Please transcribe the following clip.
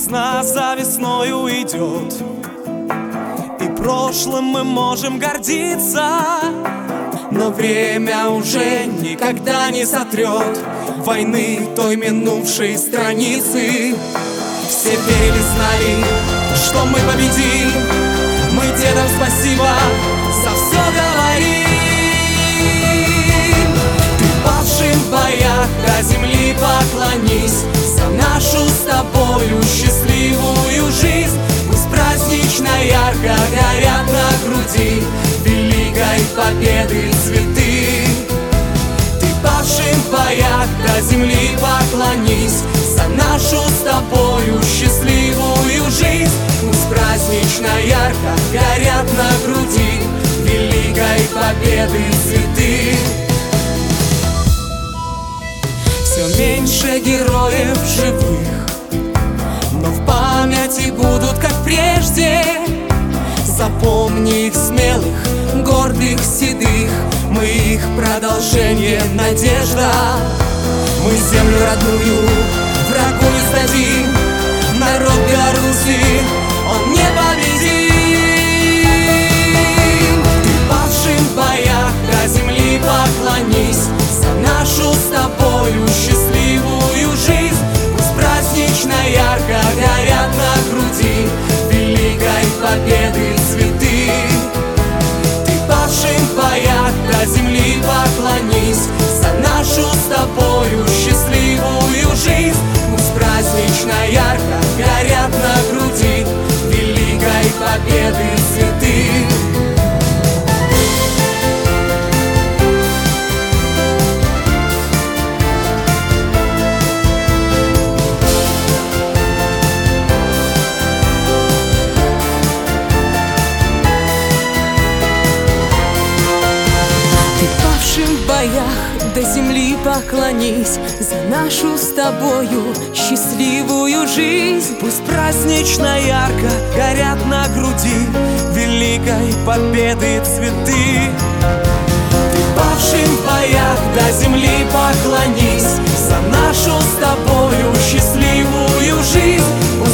Весна за весною идет, и прошлым мы можем гордиться, но время уже никогда не сотрет войны той минувшей страницы. Все верили, знали, что мы победим. Мы дедам спасибо за все говорим. Ты павшим в боях до земли поклонись за нашу с тобою счастливую жизнь. Пусть празднично ярко горят на груди великой победы цветы. Ты павшим в боях до земли поклонись за нашу с тобою счастливую жизнь. Пусть празднично ярко горят на груди великой победы цветы. Все меньше героев живых, но в памяти будут как прежде. Запомни их смелых, гордых, седых, мы их продолжение, надежда. Мы землю родную врагу не сдадим, народ Беларуси, он непобедим. Ты павшим в боях до земли поклонись за нашу с тобою счастливую жизнь. Пусть празднично ярко горят на груди великой победы цветы. Ты павшим в боях до земли поклонись за нашу с тобою счастливую жизнь. Пусть празднично ярко горят на груди великой победы цветы. В боях до земли поклонись за нашу с тобою счастливую жизнь. Пусть празднично ярко горят на груди великой победы цветы. Ты павшим в боях до земли поклонись за нашу с тобою счастливую жизнь. Пусть